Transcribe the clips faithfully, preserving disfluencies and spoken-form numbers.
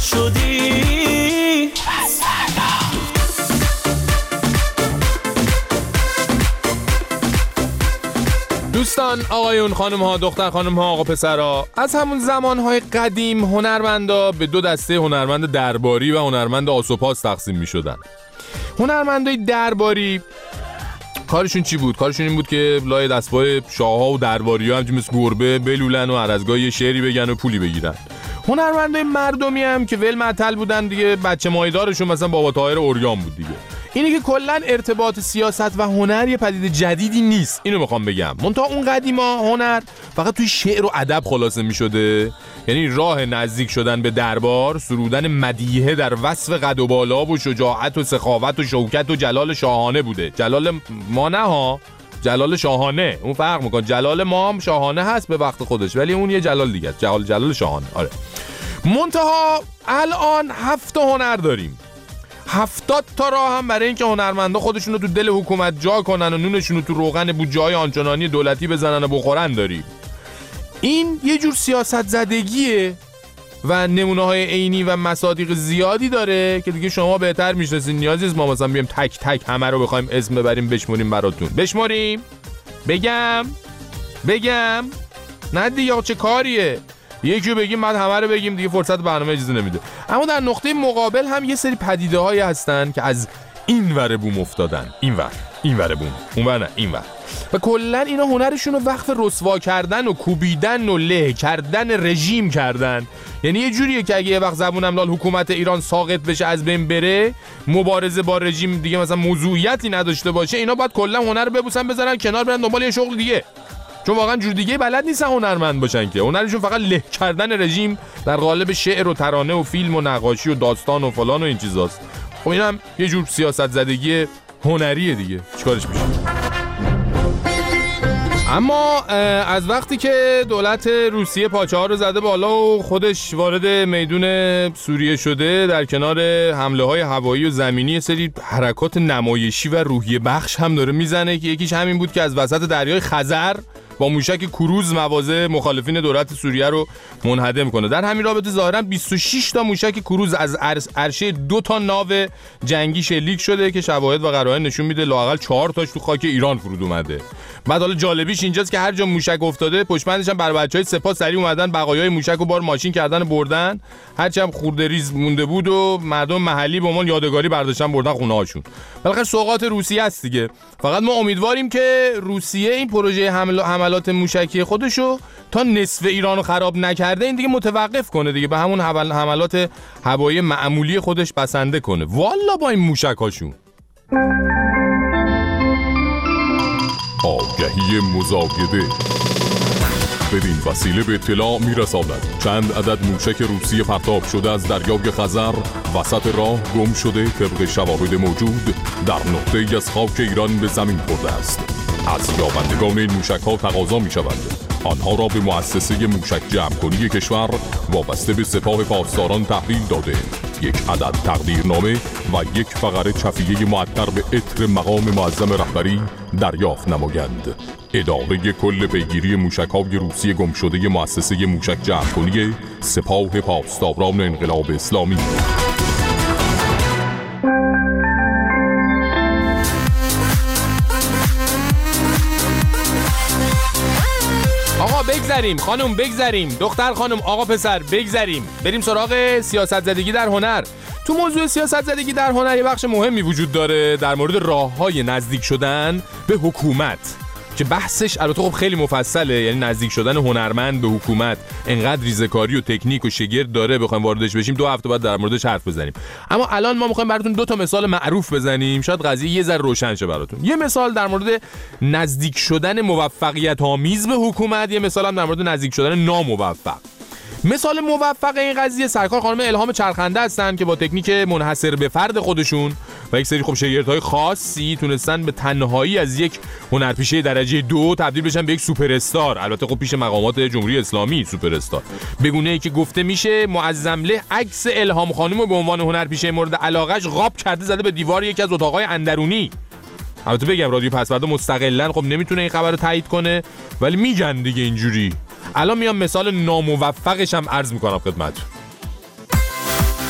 شدی. دوستان، آقایون، خانم ها، دختر خانم ها، آقا پسرها، از همون زمانهای قدیم هنرمندا به دو دسته هنرمند درباری و هنرمند آسوپاس تقسیم می شدن. هنرمندای درباری کارشون چی بود؟ کارشون این بود که لای دستبای شاه‌ها و درباری‌ها همچون مثل گربه بلولن و هر از گاهی شعری بگن و پولی بگیرن. هنرمندای مردمی هم که ول معطل بودن دیگه، بچه مایدارشون مثلا بابا طاهر اوریان بود دیگه. اینی که کلا ارتباط سیاست و هنر یه پدیده جدیدی نیست، اینو میخوام بگم. منتها اون قدیما هنر فقط توی شعر و ادب خلاصه میشده، یعنی راه نزدیک شدن به دربار، سرودن مدیحه در وصف قد و بالا و شجاعت و سخاوت و شوکت و جلال شاهانه بوده. جلال ما نه ها، جلال شاهانه، اون فرق میکنه. جلال ما هم شاهانه هست به وقت خودش، ولی اون یه جلال دیگه است، جلال جلال شاهانه. آره. منتها الان هفت هنر داریم، هفتاد تا راه هم برای اینکه هنرمندا خودشونو تو دل حکومت جا کنن و نونشونو تو روغن بودجه‌های آنچنانی دولتی بزنن و بخورن داریم. این یه جور سیاست زدگیه و نمونه‌های عینی و مصادیق زیادی داره که دیگه شما بهتر میشناسین. نیازی نیست ما مثلا بیایم تک تک همه رو بخوایم اسم ببریم بشمریم براتون. بشمریم؟ بگم؟ بگم؟ نه دیگه، چه کاریه؟ یکی بگیم بعد همه رو بگیم دیگه، فرصت برنامه اجازه نمیده. اما در نقطه مقابل هم یه سری پدیده هایی هستن که از این ور بوم افتادن، این ور این ور بوم، اون ور نه این ور، و کلا اینا هنرشون رو وقف رسوا کردن و کوبیدن و له کردن رژیم کردن. یعنی یه جوریه که اگه یه وقت زبونم لال حکومت ایران ساقط بشه، از بین بره، مبارزه با رژیم دیگه مثلا موضوعیتی نداشته باشه، اینا باید کلا هنر رو ببوسن بذارن کنار، برن دنبال یه شغل دیگه، چون واقعا جور دیگه بلد نیستن هنرمند باشن که. هنرشون فقط له کردن رژیم در قالب شعر و ترانه و فیلم و نقاشی و داستان و فلان و این چیزاست. خب اینم یه جور سیاست زدگی هنریه دیگه، چیکارش میشه؟ اما از وقتی که دولت روسیه پاچه ها رو زده بالا و خودش وارد میدون سوریه شده، در کنار حمله های هوایی و زمینی سری حرکات نمایشی و روحیه بخش هم داره میزنه که یکیش همین بود که از وسط دریای خزر با موشک کروز مواضع مخالفین دولت سوریه رو منهدم کنه. در همین رابطه ظاهرا بیست و شش تا موشک کروز از عرشه دو تا ناو جنگی شلیک شده که شواهد و قرائن نشون میده لااقل چهار تاش تو خاک ایران فرود اومده. بعد حالا جالبیش اینجاست که هر جا موشک افتاده پشتبندش هم بر بچهای سپاه سریع اومدن بقایای موشک رو بار ماشین کردن و بردن، هرچی هم خورده ریز مونده بود و مردم محلی به عنوان یادگاری برداشتن بردن خونه هاشون. بالاخره سوغات روسیه است دیگه. فقط ما امیدواریم که روسیه این پروژه حمل و حملات موشکی خودشو تا نصف ایرانو خراب نکرده این دیگه متوقف کنه دیگه، به همون حملات هوایی معمولی خودش بسنده کنه. والا با این موشکاشون. آگهی مزایده. بدین وسیله به اطلاع میرساند چند عدد موشک روسی پرتاب شده از دریای خزر وسط راه گم شده طبق شواهد موجود در نقطه‌ای از خاک ایران به زمین خورده است. از یابندگان این موشک ها تقاضا می شود آنها را به مؤسسه موشک جمع‌کنی کشور وابسته به سپاه پاسداران تحویل داده یک عدد تقدیرنامه و یک فقره چفیه معطر به عطر مقام معظم رهبری دریافت نمایند. اداره کل پیگیری موشک‌های روسی گم شده مؤسسه موشک جمع‌کنی سپاه پاسداران انقلاب اسلامی. آقا بگذریم، خانم بگذریم، دختر خانم، آقا پسر بگذریم، بریم سراغ سیاست زدگی در هنر. تو موضوع سیاست زدگی در هنر یه بخش مهمی وجود داره در مورد راه‌های نزدیک شدن به حکومت که بحثش البته خب خیلی مفصله، یعنی نزدیک شدن هنرمند به حکومت انقدر ریزه‌کاری و تکنیک و شگرد داره بخوایم واردش بشیم دو هفته بعد در موردش حرف بزنیم. اما الان ما می‌خوایم براتون دو تا مثال معروف بزنیم، شاید قضیه یه ذره روشن شه براتون. یه مثال در مورد نزدیک شدن موفقیت آمیز به حکومت، یه مثال هم در مورد نزدیک شدن ناموفق. مثال موفق این قضیه سرکار خانم الهام چرخنده هستن که با تکنیک منحصر به فرد خودشون و یک سری خب شاگردهای خاصی تونستن به تنهایی از یک هنرپیشه درجه دو تبدیل بشن به یک سوپر استار. البته خب پیش مقامات جمهوری اسلامی سوپر استار، به گونه‌ای که گفته میشه معظمله عکس الهام خانم رو به عنوان هنرپیشه مورد علاقهش قاب کرده زده به دیوار یکی از اتاق‌های اندرونی. البته بگم رادیو پسوردا مستقلاً خب نمیتونه این خبر رو تایید کنه، ولی میگن دیگه اینجوری. الان میام مثال ناموفقش هم عرض میکنم خدمتتون.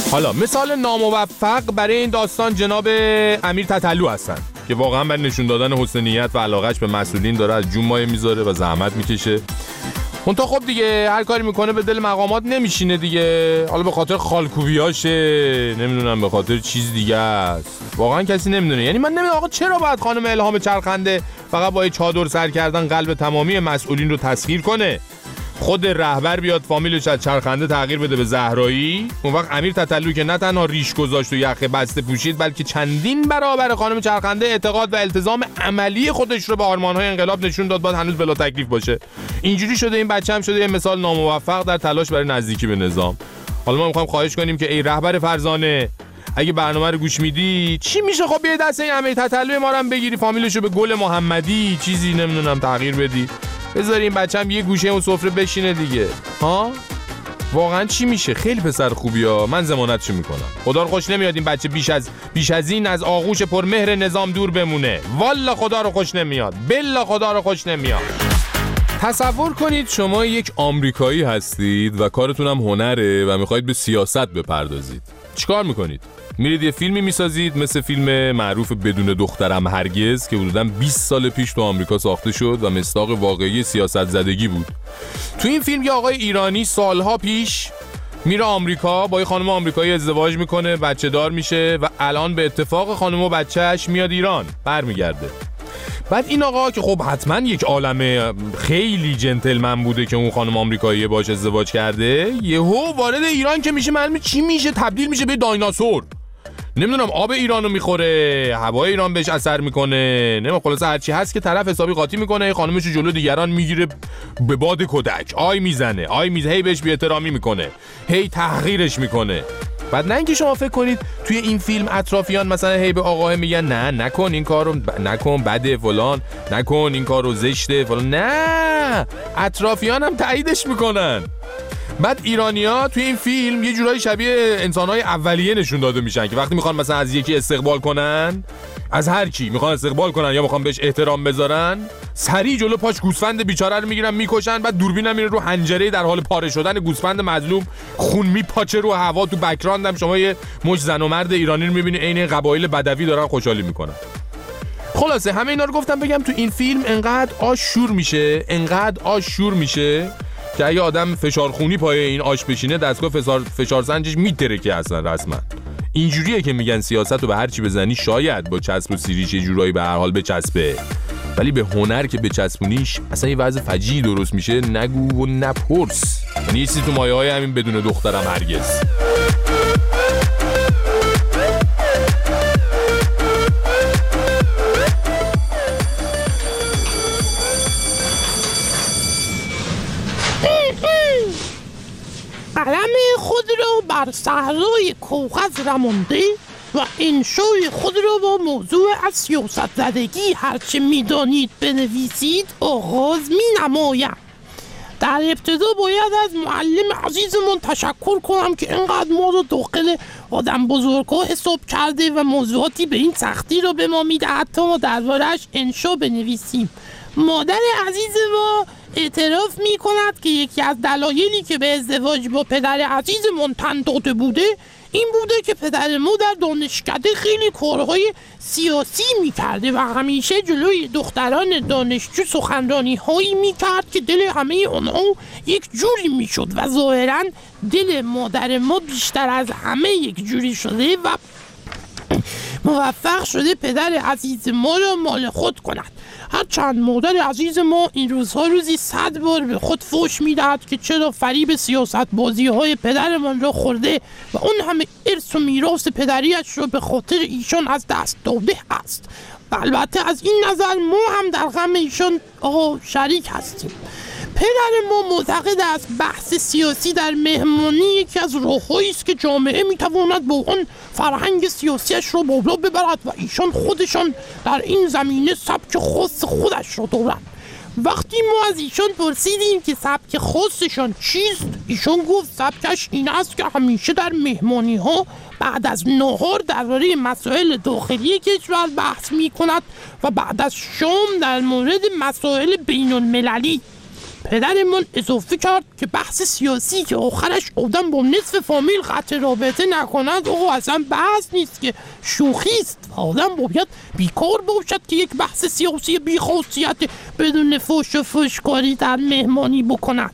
حالا مثال ناموفق برای این داستان جناب امیر تتلو هستن که واقعا بر نشون دادن حسن نیت و علاقهش به مسئولین داره از جون مایه میذاره و زحمت میکشه. اون تا خب دیگه هر کاری میکنه به دل مقامات نمیشینه دیگه، حالا به خاطر خالکوبیاشه، نمیدونم به خاطر چیز دیگه است، واقعا کسی نمیدونه. یعنی من نمیدونم آقا چرا باید خانم الهام چرخنده فقط با چادر سر کردن قلب تمامی مسئولین رو تسخیر کنه؟ خود رهبر بیاد فامیلش از چرخنده تغییر بده به زهرایی، اون وقت امیر تتلو که نه تنها ریش گذاشت و یخه بسته پوشید بلکه چندین برابر خانم چرخنده اعتقاد و التزام عملی خودش رو به آرمان‌های انقلاب نشون داد، باید هنوز بلا تکلیف باشه. اینجوری شده این بچه هم شده یه مثال ناموفق در تلاش برای نزدیکی به نظام. حالا ما می‌خوایم خواهش کنیم که ای رهبر فرزانه، اگه برنامه رو گوش میدی چی میشه خب یه دست این امیر تتلو ما رو هم بگیری فامیلشو به گل محمدی چیزی نمیدونم تغییر بدی، بذاری این بچه‌م یه گوشه اون سفره بشینه دیگه. ها واقعا چی میشه؟ خیلی پسر خوبیه، من ضمانتش میکنم. خدا رو خوش نمیاد این بچه بیش از بیش از این از آغوش پرمهر نظام دور بمونه. والا خدا رو خوش نمیاد، بلا خدا رو خوش نمیاد. تصور کنید شما یک آمریکایی هستید و کارتون هم هنره و میخواید به سیاست بپردازید. چیکار میکنید؟ میرید یه فیلمی میسازید مثل فیلم معروف بدون دخترم هرگز که حدوداً بیست سال پیش تو آمریکا ساخته شد و مصداق واقعی سیاست زدگی بود. تو این فیلم یه آقای ایرانی سالها پیش میره آمریکا، با یه خانم آمریکایی ازدواج میکنه، بچه دار میشه و الان به اتفاق خانم و بچهش میاد ایران، برمیگرده. بعد این آقا که خب حتما یک عالمه خیلی جنتلمن بوده که اون خانم آمریکایی باش ازدواج کرده، یهو وارد ایران که میشه معلومه چی میشه، تبدیل میشه به دایناسور. نمیدونم آب ایرانو میخوره، هوای ایران بهش اثر میکنه، نمیدونم خلاصه هرچی هست که طرف حسابی قاطی میکنه، خانمشو جلو دیگران میگیره به باد کدک، آی میزنه، آی میزنه، هی بهش بی‌احترامی میکنه، هی تحقیرش میکنه. بعد نه اینکه شما فکر کنید توی این فیلم اطرافیان مثلا هی به آقاه میگن نه نکن این کارو، ب... نکن بده فلان، نکن این کارو زشته فلان، نه اطرافیان هم تاییدش میکنن. بعد ایرانی‌ها توی این فیلم یه جورایی شبیه انسان‌های اولیه نشون داده میشن که وقتی میخوان مثلا از یکی استقبال کنن، از هر کی میخوان استقبال کنن یا میخوان بهش احترام بذارن، سریع جلو پاش گوسفند بیچاره رو میگیرن میکشن، بعد دوربینم میره رو حنجره در حال پاره شدن گوسفند مظلوم، خون میپاچه رو هوا، تو بک‌گراند هم شما یه مش زن و مرد ایرانی رو میبینی عین قبایل بدوی دارن خوشحالی میکنن. خلاصه همه اینا رو گفتم بگم تو این فیلم انقدر آش شور میشه، انقدر آش شور میشه که اگه آدم فشارخونی پای این آش بشینه دستگاه فشار فشار سنجش میترکه اصلا رسما. اینجوریه که میگن سیاست رو به هر چی بزنی شاید با چسب و سیریش یه جورایی به هر حال بچسبه، ولی به هنر که بچسبونیش اصلا یه وضع فجیعی درست میشه، نگو و نپرس. یعنی یه چیزی تو مایه های همین بدون دخترم هرگز. قلم خود را بر صحرای کاغذ رمانده و انشای خود را با موضوع از سیاست زدگی هرچه میدانید بنویسید آغاز می نمایم. در ابتدا باید از معلم عزیزمون تشکر کنم که اینقدر ما رو داخل آدم بزرگا حساب کرده و موضوعاتی به این سختی رو به ما میدهد تا ما درباره‌اش انشا بنویسیم. مادر عزیز ما اعتراف می کند که یکی از دلایلی که به ازدواج با پدر عزیزمون تن داده بوده این بوده که پدر ما در دانشکده خیلی کارهای سیاسی می کرده و همیشه جلوی دختران دانشجو سخنرانی هایی می کرد که دل همه اونها یک جوری می شد و ظاهرا دل مادر ما بیشتر از همه یک جوری شده و موفق شده پدر عزیز ما را مال خود کند. هرچند مادر عزیز ما این روزها روزی صد بار به خود فوش میدهد که چرا فریب سیاست بازی های پدرمان را خورده و اون همه ارث و میراث پدریش را به خاطر ایشان از دست داده است. و البته از این نظر ما هم در غم ایشان آقا شریک هستیم. پدر ما معتقد است بحث سیاسی در مهمانی یکی از راه‌هایی است که جامعه میتواند با آن فرهنگ سیاسیش را بالا ببرد و ایشان خودشان در این زمینه سبک خاص خودش را دارند. وقتی ما از ایشان پرسیدیم که سبک خاصشان چیست، ایشان گفت سبکش این است که همیشه در مهمانی ها بعد از نهار درباره مسائل داخلی کشور بحث می کند و بعد از شام در مورد مسائل بین المللی. پدرمون اضافه کرد که بحث سیاسی که آخرش آدم با نصف فامیل قطع رابطه نکند آقا اصلا بحث نیست که شوخی است. آدم باید بیکار باشد که یک بحث سیاسی بیخاصیت بدون فوش و فوشکاری در مهمانی بکند.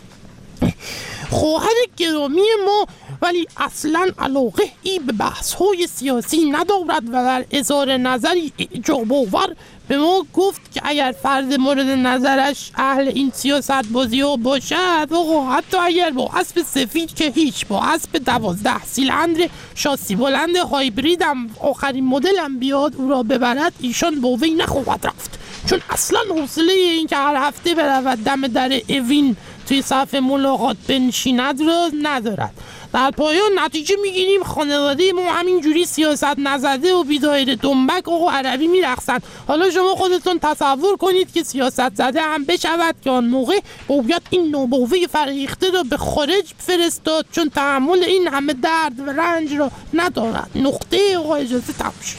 خواهر گرامی ما ولی اصلا علاقه ای به بحث های سیاسی ندارد و در اظهار نظری اعجاب آور به ما گفت که اگر فرد مورد نظرش اهل این سیاست بازی ها باشد آقا حتی اگر با اسب سفید که هیچ با اسب دوازده سیلندر شاسی بلند هایبرید هم آخرین مدل هم بیاد او را ببرد ایشان با وی نخواهد رفت، چون اصلا حوصله این که هر هفته برود دم در اوین توی صفحه ملاقات بنشیند را ندارد. در پایان نتیجه میگیریم خانواده ما همینجوری سیاست نزده و بیدایر دنبک آقا عربی میرقصند. حالا شما خودتون تصور کنید که سیاست زده هم بشود که آن موقع باید این نوباوه فرهیخته را به خارج فرستاد، چون تحمل این همه درد و رنج را ندارد. نقطه آقا اجازه تمشید.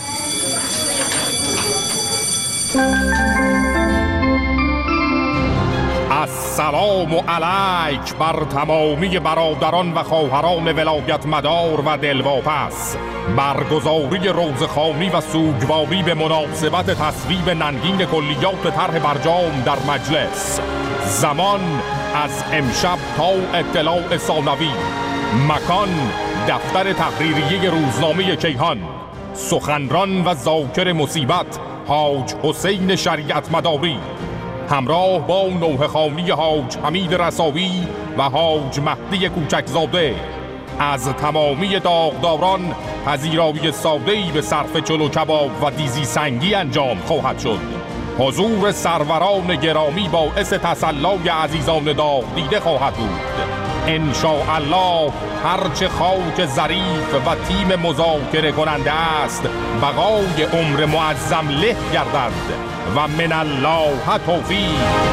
السلام علیک بر تمامی برادران و خواهران ولایت مدار و دلواپس. برگزاری روزخوانی و سوگواری به مناسبت تصویب ننگین کلیات طرح برجام در مجلس. زمان از امشب تا اطلاع ثانوی. مکان دفتر تحریریه روزنامه کیهان. سخنران و ذاکر مصیبت حاج حسین شریعت مداری همراه با نوحه خوانی حاج حمید رساوی و حاج مهدی کوچکزاده. از تمامی داغداران پذیرایی ساده‌ای به صرف چلو کباب و دیزی سنگی انجام خواهد شد. حضور سروران گرامی باعث تسلای عزیزان داغ دیده خواهد بود. ان شاء الله هرچه خاک ظریف و تیم مذاکره کننده است بقای عمر معظم له گردد و من الله توفیق.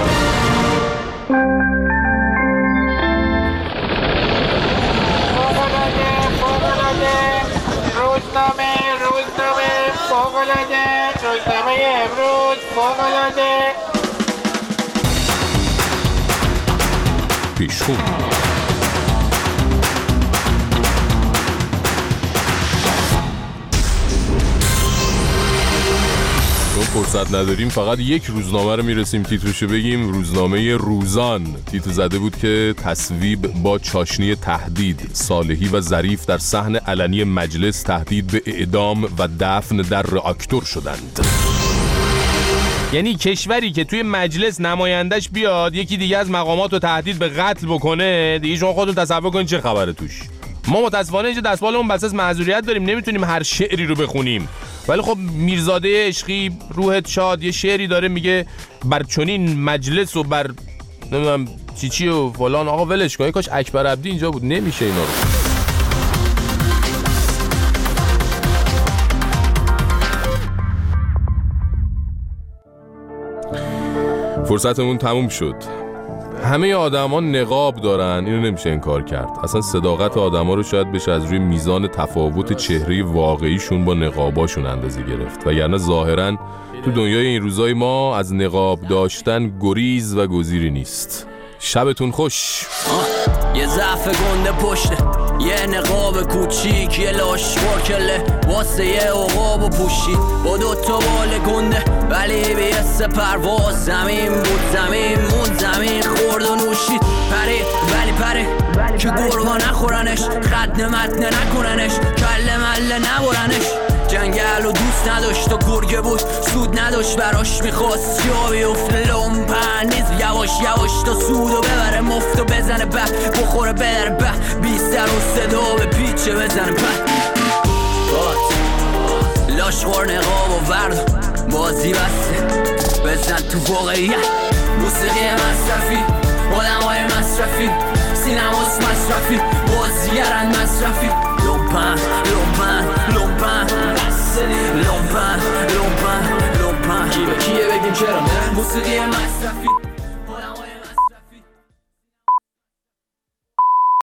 روزنامه روزنامه فوق‌العاده روزنامه امروز فوق‌العاده پیشخون. چون فرصت نداریم فقط یک روزنامه رو میرسیم تیترشو بگیم. روزنامه روزان تیتر زده بود که تصویب با چاشنی تهدید. صالحی و ظریف در صحن علنی مجلس تهدید به اعدام و دفن در راکتور شدند. یعنی کشوری که توی مجلس نمایندش بیاد یکی دیگه از مقامات رو تهدید به قتل بکنه، دیگه شما خودتون تصور کنید چه خبره توش. ما متاسفانه اینجا دستمالمون بس از معذوریت داریم، نمیتونیم هر شعری رو بخونیم. ولی خب میرزاده عشقی روحت شاد یه شعری داره میگه بر چنین مجلس و بر نمیدونم چی چی و فلان. آقا ولش کن، کاش اکبر عبدی اینجا بود، نمیشه اینا رو. فرصتمون تموم شد. همه آدما نقاب دارن، اینو نمیشه انکار کرد. اصلا صداقت آدما رو شاید بشه از روی میزان تفاوت چهره واقعیشون با نقاباشون اندازه گرفت. وگرنه ظاهرا تو دنیای این روزای ما از نقاب داشتن گریز و گزیری نیست. شبتون خوش. یه ضعف گنده پشته، یه نقاب کوچیک، یه لاش کله واسه یه عقاب و پوشید با دوتا بال گنده ولی بیست پرواز. زمین بود زمین مون زمین خورد و نوشید پرید ولی پره که گرگا نخورنش، خد متنه نکننش، کله مله نبرنش. جنگل و دوست نداشت و گرگه بود سود نداشت براش، میخواست جا بیفته لومپن نیز یواش یواش تا سودو ببره مفت و بزنه به بخوره بدره به بیستر و صدا به پیچه بزنه به لاش خور نقاب و ورد بازی بسته بزن تو واقعیت. موسیقی مصرفی آدم های مصرفی سینماس مصرفی بازیگرن مصرفی لومپن لومپن لومپن لومپن لومپن لومپن کیه کیه بگیم چرا نه موسیقی مصرفی